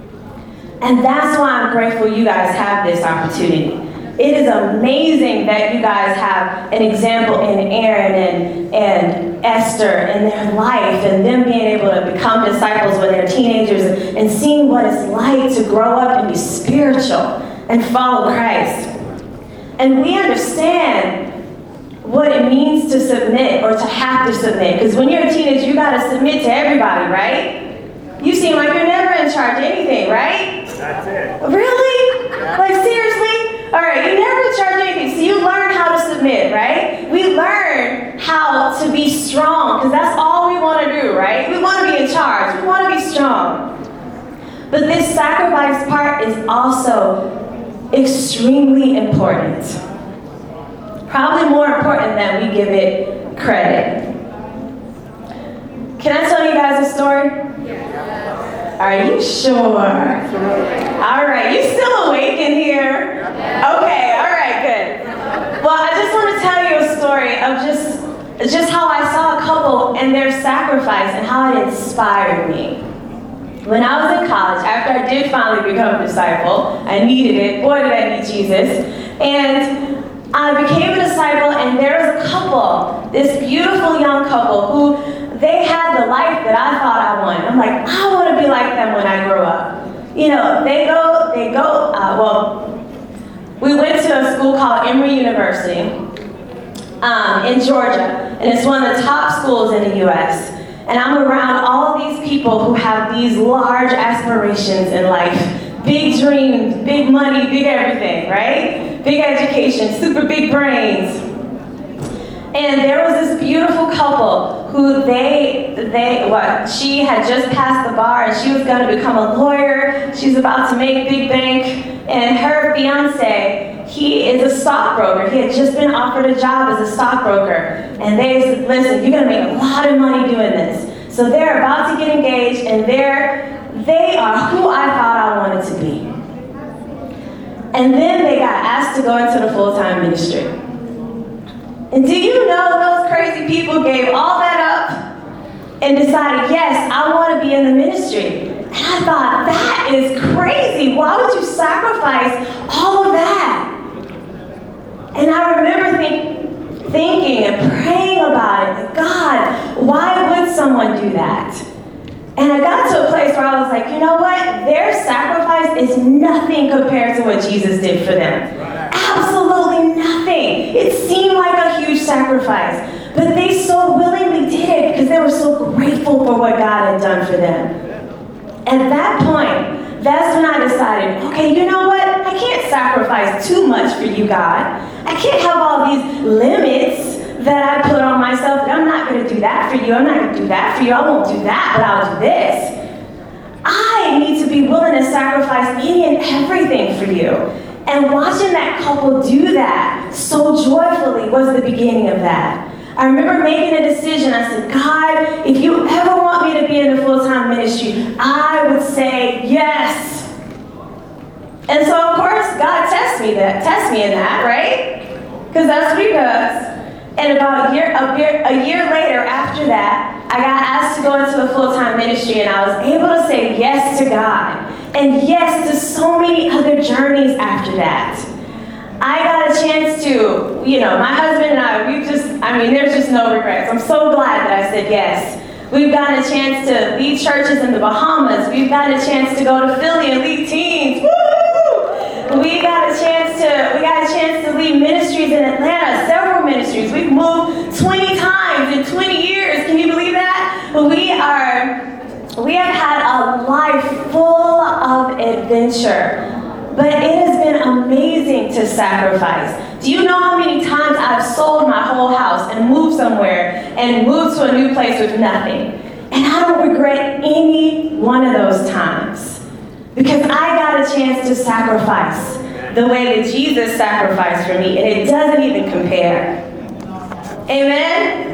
And that's why I'm grateful you guys have this opportunity. It is amazing that you guys have an example in Aaron and, and Esther and their life and them being able to become disciples when they're teenagers and seeing what it's like to grow up and be spiritual and follow Christ. And we understand what it means to submit or to have to submit. Because when you're a teenager, you got to submit to everybody, right? You seem like you're never in charge of anything, right? That's it. Really? Like seriously? All right, you never charge anything, so you learn how to submit, right? We learn how to be strong, because that's all we want to do, right? We want to be in charge. We want to be strong. But this sacrifice part is also extremely important. Probably more important than we give it credit. Can I tell you guys a story? Are you sure? All right, you still awake in here? Okay, all right, good. Well, I just want to tell you a story of just, just how I saw a couple and their sacrifice and how it inspired me. When I was in college, after I did finally become a disciple, I needed it. Boy, did I need Jesus. And I became a disciple, and there was a couple, this beautiful young couple who they had the life that I thought I wanted. I'm like, I want to be like them when I grow up. You know, they go, they go, uh, well, we went to a school called Emory University um, in Georgia, and it's one of the top schools in the U S And I'm around all these people who have these large aspirations in life, big dreams, big money, big everything, right? Big education, super big brains. And there was this beautiful couple who they, they, what, she had just passed the bar and she was going to become a lawyer. She was about to make big bank. And her fiance, he is a stockbroker. He had just been offered a job as a stockbroker. And they said, listen, you're going to make a lot of money doing this. So they're about to get engaged, and they're, they are who I thought I wanted to be. And then they got asked to go into the full-time ministry. And do you know those crazy people gave all that up and decided, yes, I want to be in the ministry. And I thought, that is crazy. Why would you sacrifice all of that? And I remember think, thinking and praying about it. Like, God, why would someone do that? And I got to a place where I was like, you know what? Their sacrifice is nothing compared to what Jesus did for them. Absolutely nothing. It seemed like a huge sacrifice. But they so willingly did it because they were so grateful for what God had done for them. At that point, that's when I decided, okay, you know what? I can't sacrifice too much for you, God. I can't have all these limits that I put on myself. I'm not going to do that for you. I'm not going to do that for you. I won't do that, but I'll do this. I need to be willing to sacrifice any and everything for you. And watching that couple do that so joyfully was the beginning of that. I remember making a decision. I said, God, if you ever want me to be in the full-time ministry, I would say yes. And so, of course, God tests me that, tests me in that, right? Because that's what he does. And about a year, a year, a year later, after that, I got asked to go into a full-time ministry, and I was able to say yes to God. And yes to so many other journeys after that. I got a chance to, you know, my husband and I, we just, I mean, there's just no regrets. I'm so glad that I said yes. We've gotten a chance to lead churches in the Bahamas. We've gotten a chance to go to Philly and lead teams. Woo! We got a chance to, we got a chance to lead ministries in Atlanta, several ministries. We've moved twenty times in twenty years. Can you believe that? We are, we have had a life full of adventure. But it has been amazing to sacrifice. Do you know how many times I've sold my whole house and moved somewhere and moved to a new place with nothing? And I don't regret any one of those times. Because I got a chance to sacrifice the way that Jesus sacrificed for me, and it doesn't even compare. Amen?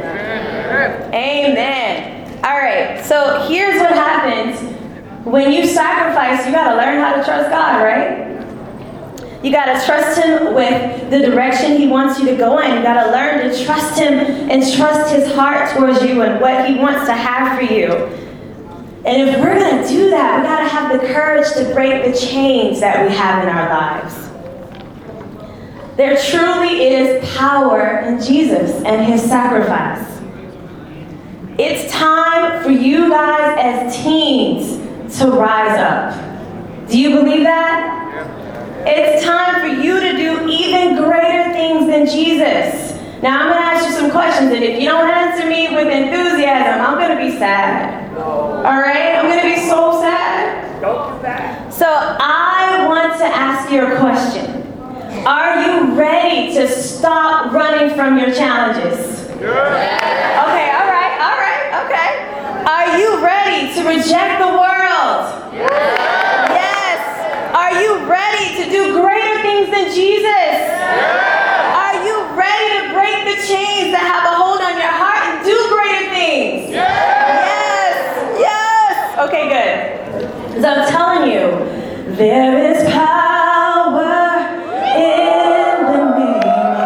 Amen. All right, so here's what happens. When you sacrifice, you got to learn how to trust God, right? You got to trust him with the direction he wants you to go in. You got to learn to trust him and trust his heart towards you and what he wants to have for you. And if we're going to do that, we got to have the courage to break the chains that we have in our lives. There truly is power in Jesus and his sacrifice. It's time for you guys as teens to rise up. Do you believe that? It's time for you to do even greater things than Jesus. Now I'm going to ask you some questions, and if you don't answer me with enthusiasm, I'm going to be sad. All right? I'm going to be so sad. Don't do that. So I want to ask you a question. Are you ready to stop running from your challenges? Yeah. Okay, all right, all right, okay. Are you ready to reject the world? Yeah. Yes. Are you ready to do greater things than Jesus? Yeah. Are you ready to break the chains that have a hold on your heart and do greater things? Yeah. Yes. Yes. Okay, good. Because I'm telling you, there is power in the name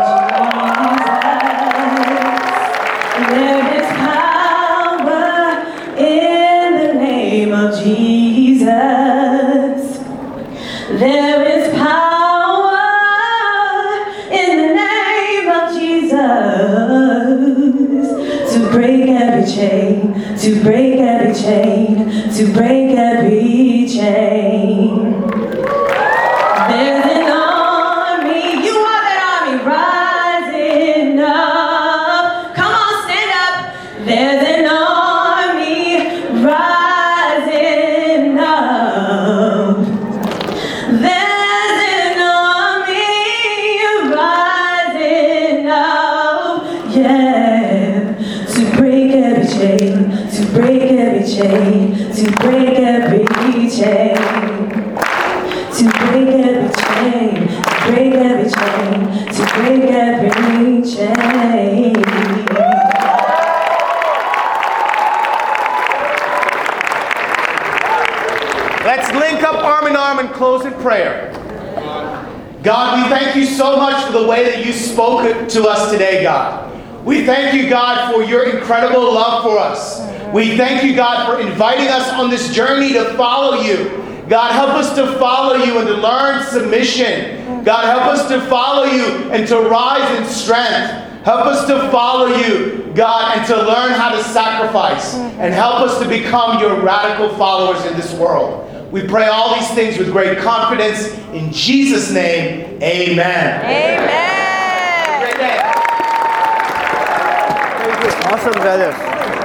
of Jesus. There is power in the name of Jesus to break every chain, to break every chain, to break every chain. There's an army, you are that army rising up. Come on, stand up. There's an army rising up. There's an army rising up. Yeah, to break every chain, to break every chain, to break every chain. To break every chain, to break every chain, to break every chain. Let's link up arm in arm and close in prayer. God, we thank you so much for the way that you spoke to us today, God. We thank you, God, for your incredible love for us. We thank you, God, for inviting us on this journey to follow you. God, help us to follow you and to learn submission. God, help us to follow you and to rise in strength. Help us to follow you, God, and to learn how to sacrifice. And help us to become your radical followers in this world. We pray all these things with great confidence. In Jesus' name, amen. Amen. Great day. Awesome, brothers.